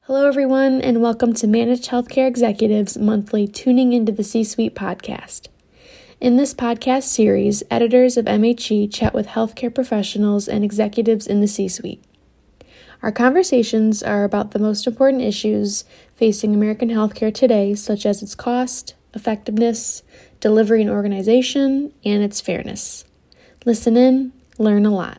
Hello, everyone, and welcome to Managed Healthcare Executives' monthly Tuning into the C-Suite podcast. In this podcast series, editors of MHE chat with healthcare professionals and executives in the C-Suite. Our conversations are about the most important issues facing American healthcare today, such as its cost, effectiveness, delivery and organization, and its fairness. Listen in, learn a lot.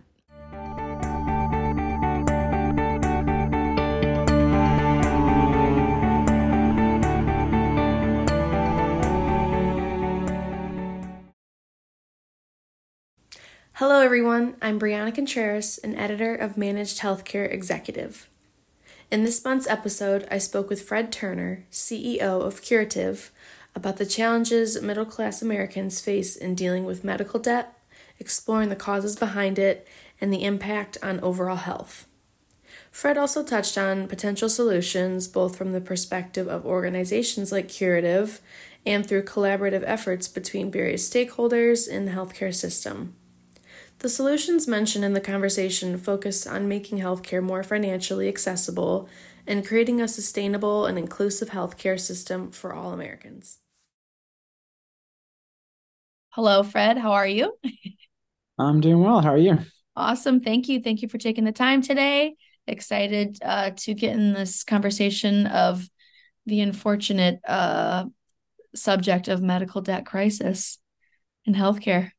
Hello, everyone. I'm Brianna Contreras, an editor of Managed Healthcare Executive. In this month's episode, I spoke with Fred Turner, CEO of Curative, about the challenges middle-class Americans face in dealing with medical debt, exploring the causes behind it, and the impact on overall health. Fred also touched on potential solutions both from the perspective of organizations like Curative and through collaborative efforts between various stakeholders in the healthcare system. The solutions mentioned in the conversation focus on making healthcare more financially accessible and creating a sustainable and inclusive healthcare system for all Americans. Hello, Fred. How are you? I'm doing well. How are you? Awesome. Thank you. Thank you for taking the time today. Excited to get in this conversation of the unfortunate subject of medical debt crisis in healthcare.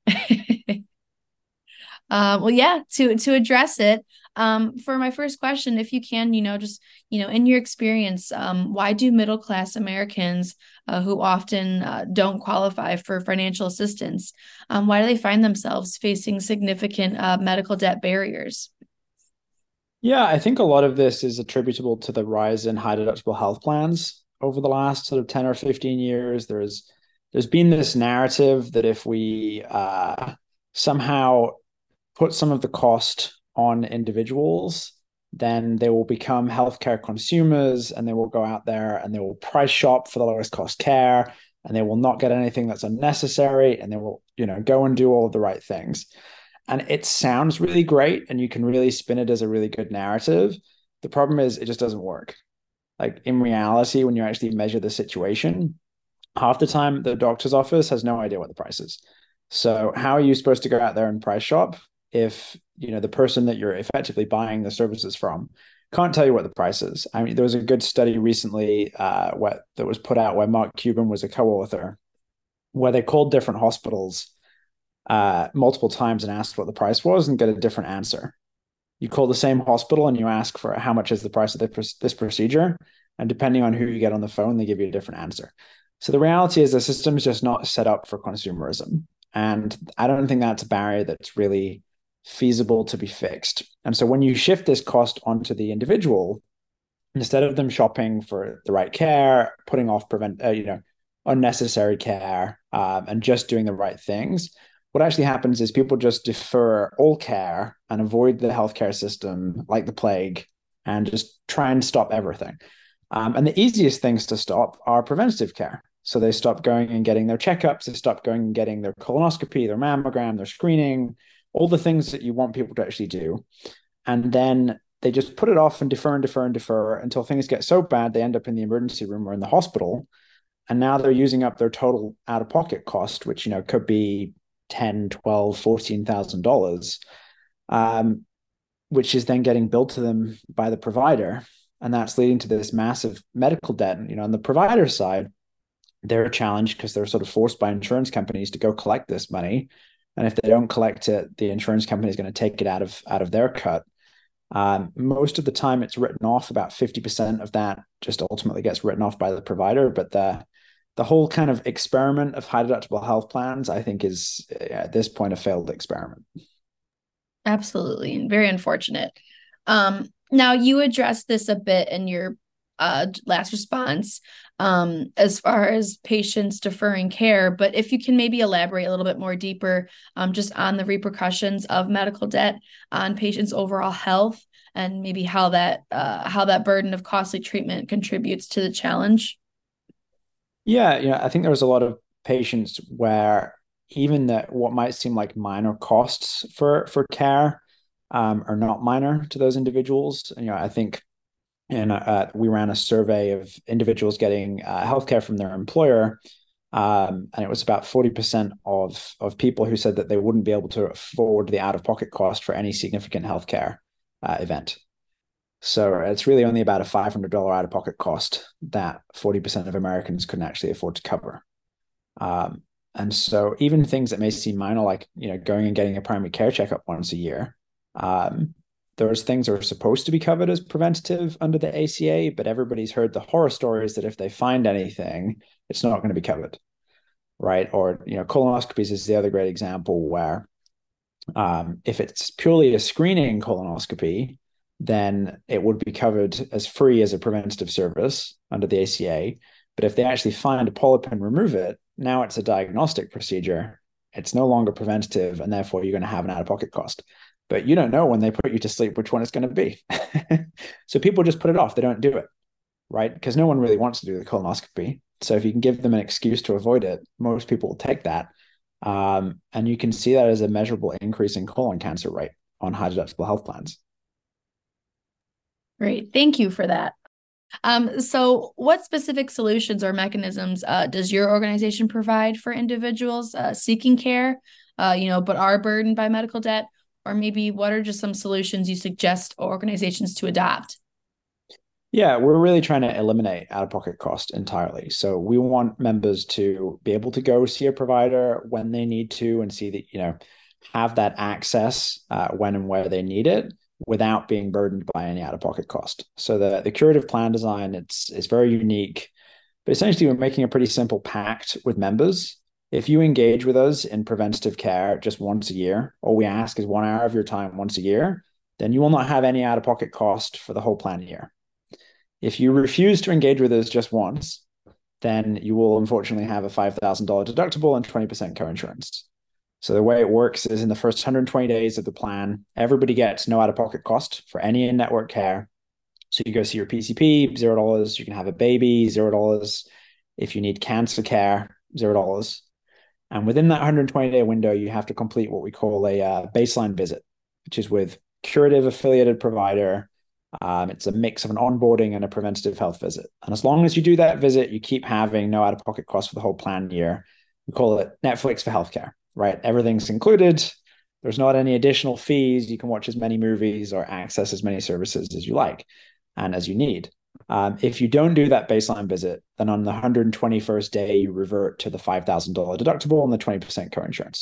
To address it, for my first question, if you can, in your experience, why do middle class Americans who often don't qualify for financial assistance, why do they find themselves facing significant medical debt barriers? Yeah, I think a lot of this is attributable to the rise in high deductible health plans over the last sort of 10 or 15 years. There's been this narrative that if we somehow put some of the cost on individuals, then they will become healthcare consumers and they will go out there and they will price shop for the lowest cost care and they will not get anything that's unnecessary and they will, go and do all of the right things. And it sounds really great and you can really spin it as a really good narrative. The problem is it just doesn't work. Like in reality, when you actually measure the situation, half the time the doctor's office has no idea what the price is. So how are you supposed to go out there and price shop if the person that you're effectively buying the services from can't tell you what the price is? I mean, there was a good study recently that was put out where Mark Cuban was a co-author, where they called different hospitals multiple times and asked what the price was and get a different answer. You call the same hospital and you ask for how much is the price of this procedure, and depending on who you get on the phone, they give you a different answer. So the reality is the system is just not set up for consumerism. And I don't think that's a barrier that's really feasible to be fixed. And so when you shift this cost onto the individual, instead of them shopping for the right care, putting off unnecessary care, and just doing the right things, what actually happens is people just defer all care and avoid the healthcare system like the plague and just try and stop everything. And the easiest things to stop are preventative care. So they stop going and getting their checkups, they stop going and getting their colonoscopy, their mammogram, their screening, all the things that you want people to actually do. And then they just put it off and defer and defer and defer until things get so bad they end up in the emergency room or in the hospital. And now they're using up their total out-of-pocket cost, which could be 10, 12, $14,000, which is then getting billed to them by the provider. And that's leading to this massive medical debt. On the provider side, they're challenged because they're sort of forced by insurance companies to go collect this money. And if they don't collect it, the insurance company is going to take it out of their cut. Most of the time it's written off. About 50% of that just ultimately gets written off by the provider. But the whole kind of experiment of high deductible health plans, I think, is at this point a failed experiment. Absolutely, and very unfortunate. Now you addressed this a bit in your last response, as far as patients deferring care, but if you can maybe elaborate a little bit more deeper, just on the repercussions of medical debt on patients' overall health, and maybe how that burden of costly treatment contributes to the challenge. Yeah, I think there was a lot of patients where even that what might seem like minor costs for care are not minor to those individuals. I think and we ran a survey of individuals getting healthcare from their employer, and it was about 40% of people who said that they wouldn't be able to afford the out-of-pocket cost for any significant healthcare event. So it's really only about a $500 out-of-pocket cost that 40% of Americans couldn't actually afford to cover. And so even things that may seem minor, like going and getting a primary care checkup once a year, those things are supposed to be covered as preventative under the ACA, but everybody's heard the horror stories that if they find anything, it's not going to be covered, right? Or colonoscopies is the other great example where if it's purely a screening colonoscopy, then it would be covered as free as a preventative service under the ACA. But if they actually find a polyp and remove it, now it's a diagnostic procedure. It's no longer preventative, and therefore you're going to have an out-of-pocket cost. But you don't know when they put you to sleep which one it's going to be. So people just put it off. They don't do it, right? Because no one really wants to do the colonoscopy. So if you can give them an excuse to avoid it, most people will take that. And you can see that as a measurable increase in colon cancer rate on high deductible health plans. Great. Thank you for that. So what specific solutions or mechanisms does your organization provide for individuals seeking care, but are burdened by medical debt? Or maybe what are just some solutions you suggest organizations to adopt? Yeah, we're really trying to eliminate out-of-pocket cost entirely. So we want members to be able to go see a provider when they need to and see that, have that access when and where they need it without being burdened by any out-of-pocket cost. So the curative plan design, it's very unique, but essentially we're making a pretty simple pact with members. If you engage with us in preventative care just once a year, all we ask is 1 hour of your time once a year, then you will not have any out-of-pocket cost for the whole plan year. If you refuse to engage with us just once, then you will unfortunately have a $5,000 deductible and 20% coinsurance. So the way it works is in the first 120 days of the plan, everybody gets no out-of-pocket cost for any in-network care. So you go see your PCP, $0. You can have a baby, $0. If you need cancer care, $0. And within that 120-day window, you have to complete what we call a baseline visit, which is with curative affiliated provider. It's a mix of an onboarding and a preventative health visit. And as long as you do that visit, you keep having no out-of-pocket costs for the whole plan year. We call it Netflix for healthcare, right? Everything's included. There's not any additional fees. You can watch as many movies or access as many services as you like and as you need. If you don't do that baseline visit, then on the 121st day, you revert to the $5,000 deductible and the 20% coinsurance.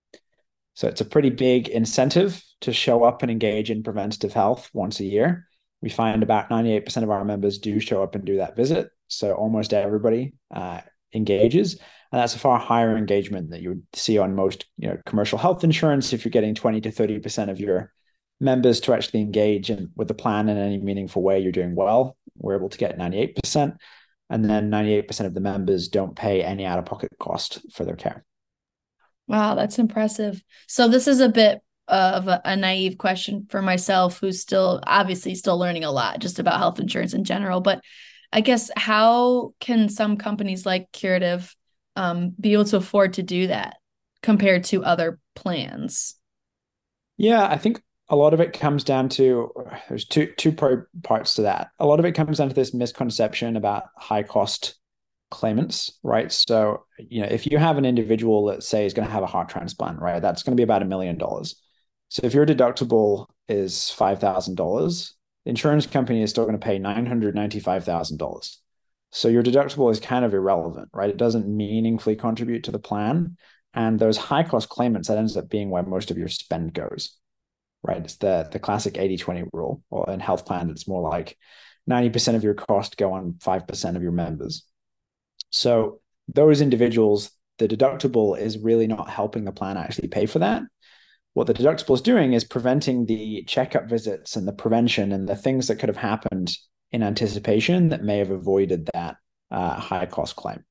So it's a pretty big incentive to show up and engage in preventative health once a year. We find about 98% of our members do show up and do that visit. So almost everybody engages. And that's a far higher engagement that you would see on most commercial health insurance. If you're getting 20 to 30% of your members to actually engage with the plan in any meaningful way, you're doing well. We're able to get 98%. And then 98% of the members don't pay any out-of-pocket cost for their care. Wow, that's impressive. So this is a bit of a naive question for myself, who's obviously still learning a lot just about health insurance in general. But I guess how can some companies like Curative be able to afford to do that compared to other plans? Yeah, I think a lot of it comes down to there's two parts to that. A lot of it comes down to this misconception about high cost claimants, right? So, if you have an individual that say is going to have a heart transplant, right, that's going to be about $1 million. So if your deductible is $5,000, the insurance company is still going to pay $995,000. So your deductible is kind of irrelevant, right? It doesn't meaningfully contribute to the plan. And those high cost claimants, that ends up being where most of your spend goes, right? It's the classic 80-20 rule. Or in health plan, it's more like 90% of your cost go on 5% of your members. So those individuals, the deductible is really not helping the plan actually pay for that. What the deductible is doing is preventing the checkup visits and the prevention and the things that could have happened in anticipation that may have avoided that high cost claim.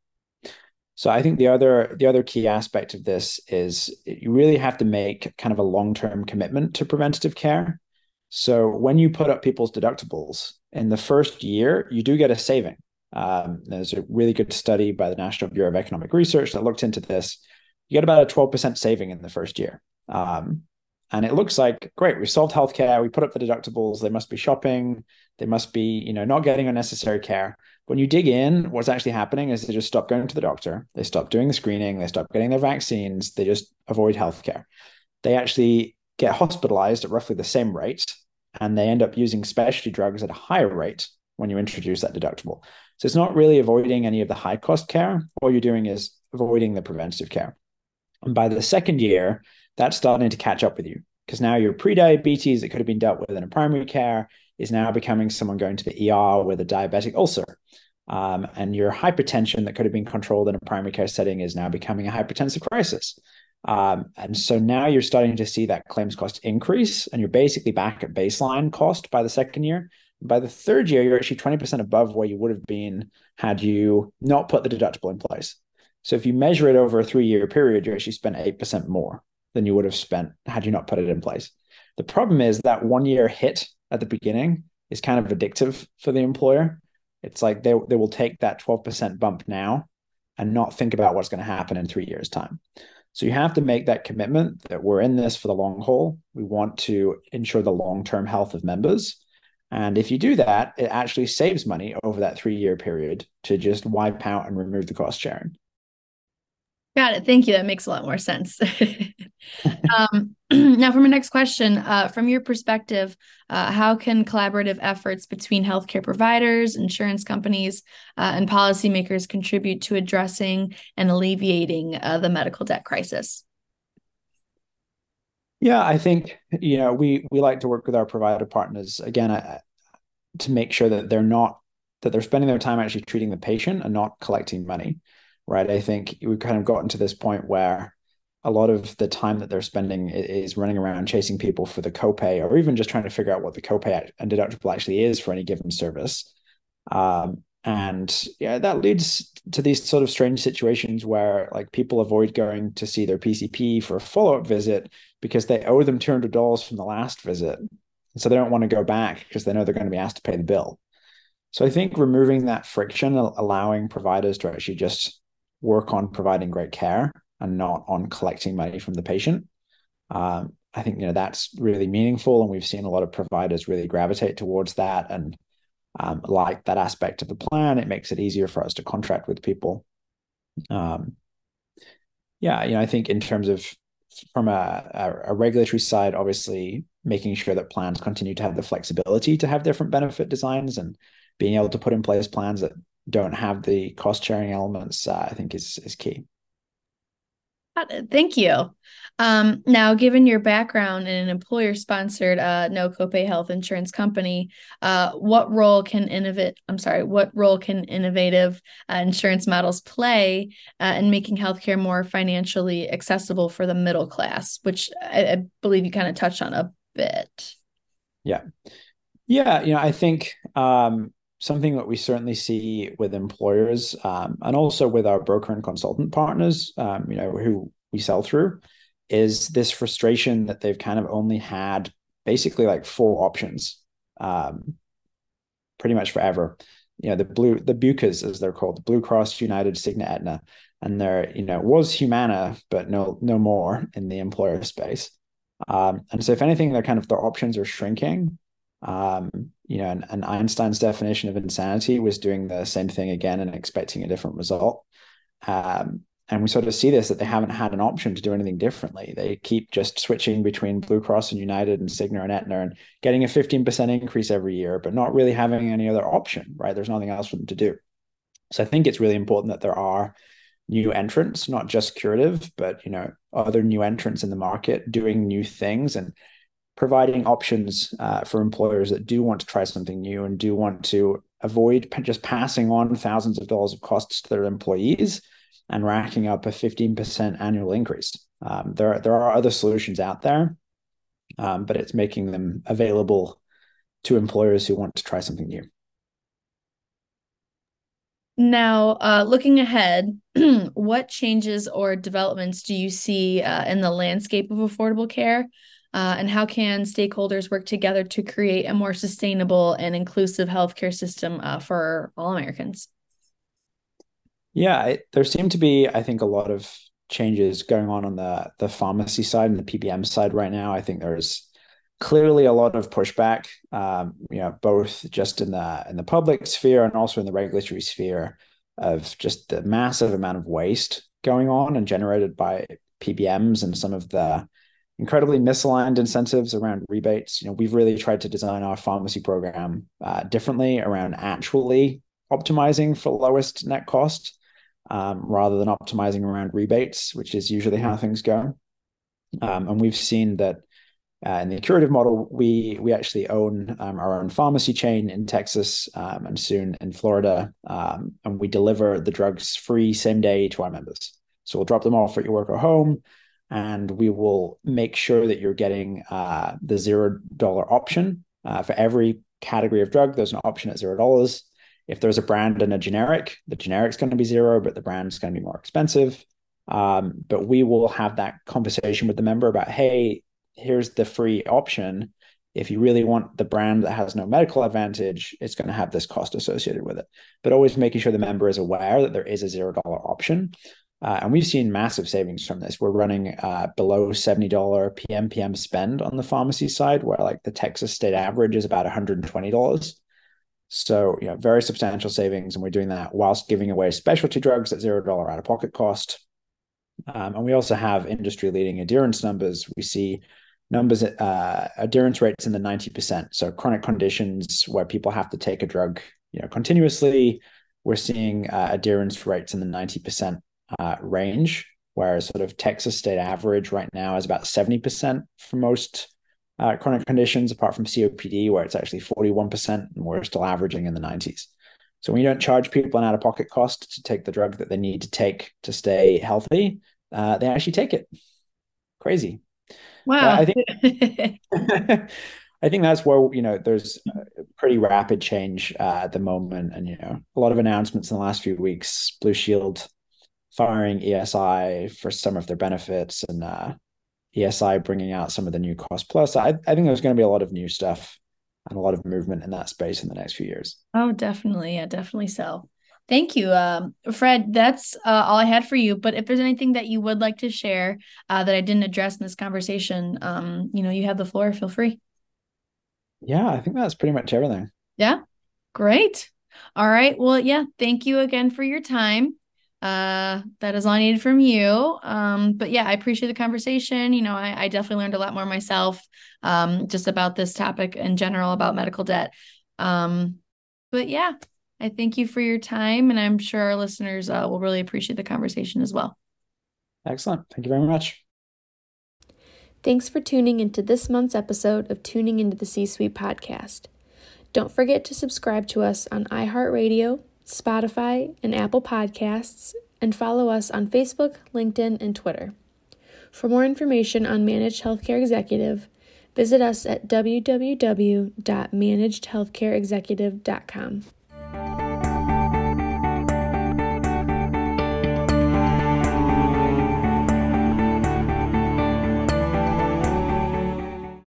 So I think the other key aspect of this is you really have to make kind of a long-term commitment to preventative care. So when you put up people's deductibles in the first year, you do get a saving. There's a really good study by the National Bureau of Economic Research that looked into this. You get about a 12% saving in the first year. And it looks like, great, we've solved healthcare, we put up the deductibles, they must be shopping, they must be, not getting unnecessary care. When you dig in, what's actually happening is they just stop going to the doctor, they stop doing the screening, they stop getting their vaccines, they just avoid healthcare. They actually get hospitalized at roughly the same rate, and they end up using specialty drugs at a higher rate when you introduce that deductible. So it's not really avoiding any of the high cost care. All you're doing is avoiding the preventative care. And by the second year, that's starting to catch up with you because now your pre-diabetes that could have been dealt with in a primary care is now becoming someone going to the ER with a diabetic ulcer. And your hypertension that could have been controlled in a primary care setting is now becoming a hypertensive crisis. And so now you're starting to see that claims cost increase, and you're basically back at baseline cost by the second year. By the third year, you're actually 20% above where you would have been had you not put the deductible in place. So if you measure it over a 3-year period, you actually spent 8% more than you would have spent had you not put it in place. The problem is that 1 year hit at the beginning is kind of addictive for the employer. It's like they will take that 12% bump now and not think about what's going to happen in 3 years' time. So you have to make that commitment that we're in this for the long haul. We want to ensure the long-term health of members. And if you do that, it actually saves money over that 3-year period to just wipe out and remove the cost sharing. Got it. Thank you. That makes a lot more sense. Now, for my next question, from your perspective, how can collaborative efforts between healthcare providers, insurance companies, and policymakers contribute to addressing and alleviating the medical debt crisis? Yeah, I think we like to work with our provider partners again to make sure that they're spending their time actually treating the patient and not collecting money, right? I think we've kind of gotten to this point where a lot of the time that they're spending is running around chasing people for the copay, or even just trying to figure out what the copay and deductible actually is for any given service. And yeah, that leads to these sort of strange situations where like people avoid going to see their PCP for a follow-up visit because they owe them $200 from the last visit. And so they don't want to go back because they know they're going to be asked to pay the bill. So I think removing that friction, allowing providers to actually just work on providing great care and not on collecting money from the patient. I think that's really meaningful, and we've seen a lot of providers really gravitate towards that and like that aspect of the plan. It makes it easier for us to contract with people. I think in terms of from a regulatory side, obviously making sure that plans continue to have the flexibility to have different benefit designs and being able to put in place plans that don't have the cost sharing elements, I think is key. Thank you. Now, given your background in an employer-sponsored no copay health insurance company, what role can innovative insurance models play in making healthcare more financially accessible for the middle class, which I believe you kind of touched on a bit. Yeah. I think something that we certainly see with employers and also with our broker and consultant partners, who we sell through, is this frustration that they've kind of only had basically like 4 options, pretty much forever. The BUCAs, as they're called, Blue Cross, United, Cigna, Aetna, and there, was Humana, but no more in the employer space. And so if anything, their options are shrinking. And Einstein's definition of insanity was doing the same thing again and expecting a different result. And we sort of see this, that they haven't had an option to do anything differently. They keep just switching between Blue Cross and United and Cigna and Aetna and getting a 15% increase every year, but not really having any other option, right? There's nothing else for them to do. So I think it's really important that there are new entrants, not just Curative, but, other new entrants in the market doing new things and providing options for employers that do want to try something new and do want to avoid just passing on thousands of dollars of costs to their employees and racking up a 15% annual increase. There are other solutions out there, but it's making them available to employers who want to try something new. Now, looking ahead, what changes or developments do you see in the landscape of affordable care? And how can stakeholders work together to create a more sustainable and inclusive healthcare system for all Americans? Yeah, there seem to be, I think, a lot of changes going on the pharmacy side and the PBM side right now. I think there's clearly a lot of pushback, both just in the public sphere and also in the regulatory sphere, of just the massive amount of waste going on and generated by PBMs and some of the incredibly misaligned incentives around rebates. We've really tried to design our pharmacy program differently around actually optimizing for lowest net cost, rather than optimizing around rebates, which is usually how things go. And we've seen that in the Curative model, we actually own our own pharmacy chain in Texas, and soon in Florida, and we deliver the drugs free same day to our members. So we'll drop them off at your work or home, and we will make sure that you're getting the $0 option. For every category of drug, there's an option at $0. If there's a brand and a generic, the generic's going to be $0, but the brand's going to be more expensive. But we will have that conversation with the member about, hey, here's the free option. If you really want the brand that has no medical advantage, it's going to have this cost associated with it. But always making sure the member is aware that there is a $0 option. And we've seen massive savings from this. We're running below $70 PMPM spend on the pharmacy side, where like the Texas state average is about $120. So, very substantial savings. And we're doing that whilst giving away specialty drugs at $0 out-of-pocket cost. And we also have industry-leading adherence numbers. We see numbers adherence rates in the 90%. So chronic conditions where people have to take a drug, continuously, we're seeing adherence rates in the 90% range, whereas sort of Texas state average right now is about 70% for most chronic conditions, apart from COPD, where it's actually 41%, and we're still averaging in the 90s. So when you don't charge people an out-of-pocket cost to take the drug that they need to take to stay healthy, they actually take it. Crazy. Wow. I think I think that's where there's a pretty rapid change at the moment, and a lot of announcements in the last few weeks. Blue Shield firing ESI for some of their benefits, and ESI bringing out some of the new cost plus. I think there's going to be a lot of new stuff and a lot of movement in that space in the next few years. Oh, definitely. Yeah, definitely so. Thank you. Fred, that's all I had for you. But if there's anything that you would like to share that I didn't address in this conversation, you have the floor. Feel free. Yeah, I think that's pretty much everything. Yeah, great. All right. Well, yeah, thank you again for your time. That is all I needed from you. But yeah, I appreciate the conversation. I definitely learned a lot more myself, just about this topic in general, about medical debt. But yeah, I thank you for your time, and I'm sure our listeners will really appreciate the conversation as well. Excellent. Thank you very much. Thanks for tuning into this month's episode of Tuning into the C-Suite podcast. Don't forget to subscribe to us on iHeartRadio, Spotify, and Apple Podcasts, and follow us on Facebook, LinkedIn, and Twitter. For more information on Managed Healthcare Executive, visit us at www.managedhealthcareexecutive.com.